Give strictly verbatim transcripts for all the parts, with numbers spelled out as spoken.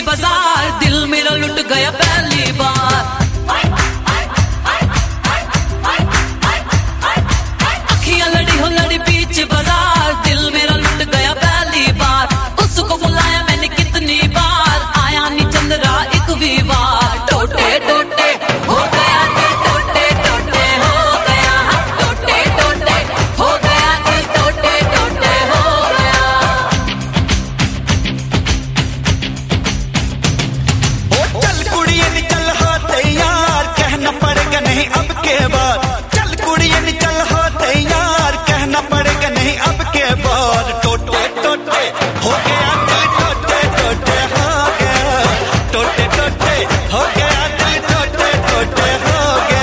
बाजार, दिल मेरा लुट गया पहली बार। अखियां लड़ी हो लड़ी बीच बाजार, दिल मेरा लुट गया पहली बार। उसको बुलाया मैंने कितनी बार, आया नी चंद्रा एक भी बार। टोटे टोटे हो गया दिल, टोटे टोटे हो गया, टोटे टोटे हो गया दिल, टोटे टोटे हो गया। ओ चल कुड़िए नी चल हो तैयार, कहना पड़ेगा नहीं अब के बाद। चल कुड़िए नी चल हो तैयार, कहना पड़ेगा नहीं अब के बाद। टोटे टोटे हो गया दिल, टोटे टोटे हो गया, टोटे टोटे हो गया दिल, टोटे टोटे हो गया।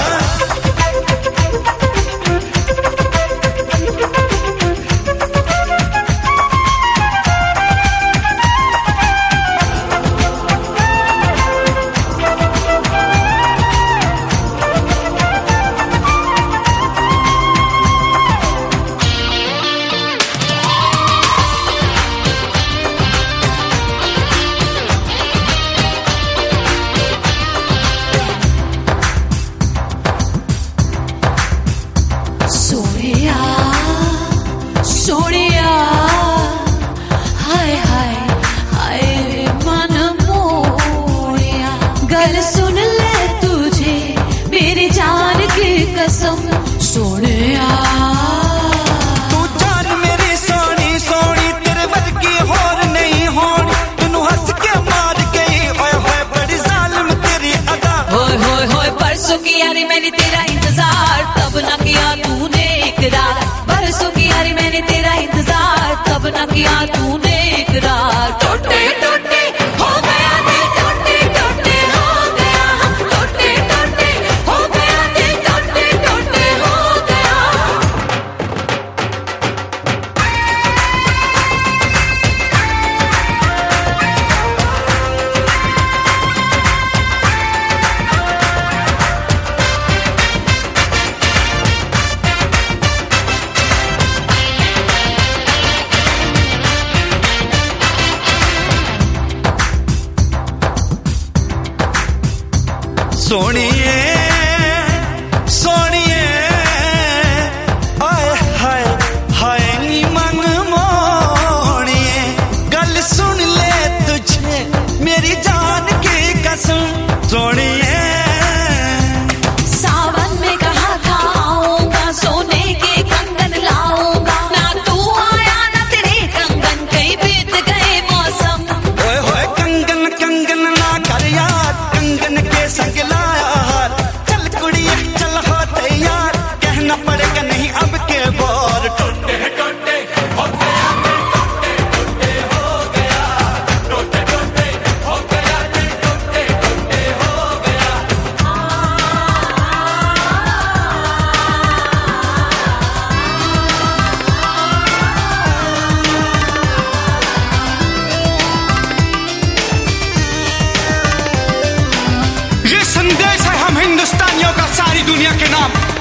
सोनिया सोनिया हाय हाय हाय मन मोरिया, गल सुन ले तुझे मेरी जान की कसम। सोनिया तू जान मेरी सोनी सोनी, तेरे वर्गी होर नहीं होनी। तैनू हंस के मार गई, ओए होए बड़ी जालिम तेरी अदा। होय होय होय परसों की यारी मैंने तेरा इंतजार, तब ना किया तूने इकरार। बरसों की यारी मैंने तेरा इंतजार, तब ना किया तूने इकरार। टोटे टोटे हो गया दिल, टोटे टोटे हो गया, टोटे टोटे हो गया दिल, टोटे टोटे हो गया। सोनिए सोनिए आए हाय हाय नी मन मोनिए, गल सुन ले तुझे मेरी जान की कसम। सोनिए सावन में कहा था आऊंगा, सोने के कंगन लाऊंगा, ना तू आया ना तेरे कंगन, कई बीत गए मौसम। ओए होए कंगन कंगन ना कर यार, कंगन के संग लाया हार। चल कुड़िए चल हो तैयार, कहना पड़ेगा नहीं अब के बार। टोटे टोटे हो गया दिल, टोटे टोटे हो गया, टोटे टोटे हो गया दिल, टोटे टोटे हो गया। ये संदेश है हम हिंदुस्तानियों का सारी दुनिया के नाम।